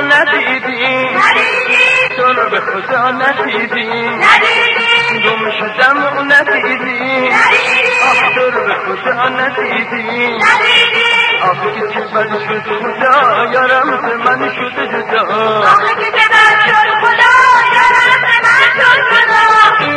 ندیدی تو رو به خدا ندیدی گم شدم و ندیدی آخ تو رو به خدا ندیدی آخه که چه بد شد خدا یارم ز من شد جدا آخه که چه بد شد خدا یارم ز من شد جدا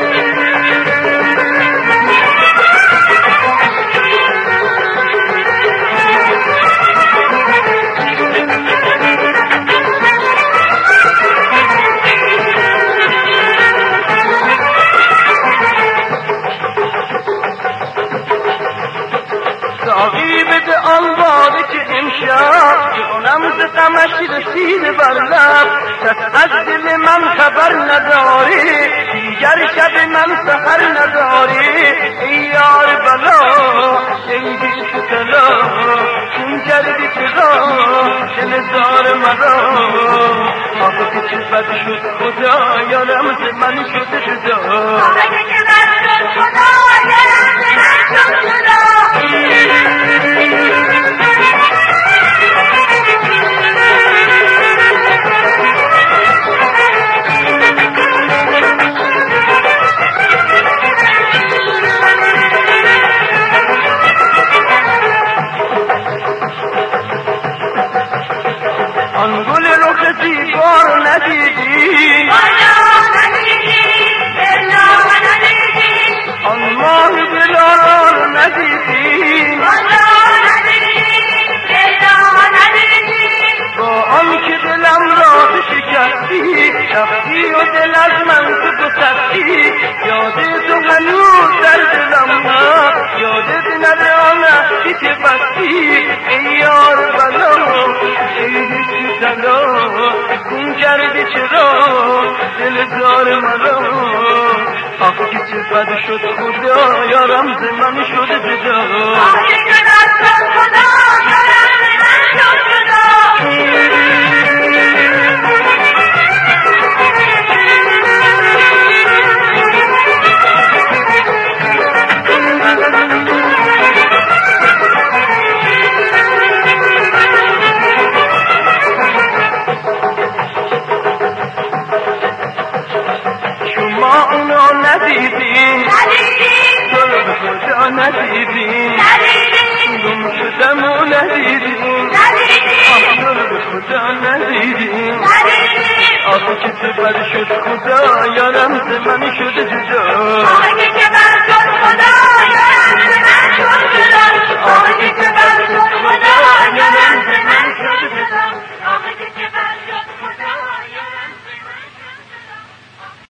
ساقی بده آن باده که امشب جانم ز غمش رسیده بر لب کس از دل من خبر نداری دیگر شب من سحر نداری ای یار بلا ای بی تو کلا چون کردی چرا دل زار مرا آخه که چه بد شد خدا یارم ز من شد جدا آخه که چه بد شد خدا یارم ز من شد جدا آن گل رخ زیبا ندیدی آن ماه دلارا ندیدی با آن که دلم را شکستی رفتی و دل از من تو گسستی یاد تو هنوز در دلم یادت نره آن عهدی که بستی ای یار بلا ای بیشی تلا خون کردی چرا دل زار مرا آخه که چه بد شد خدا یارم ز من شد جدا آخه که بد شد خدا یارم ز من شد جدا شما اونو ندیدی تو رو به خدا ندیدی گم شدم و ندیدی آخ تو رو به خدا ندیدی آخه که چه بد شد خدا یارم ز من شد جدا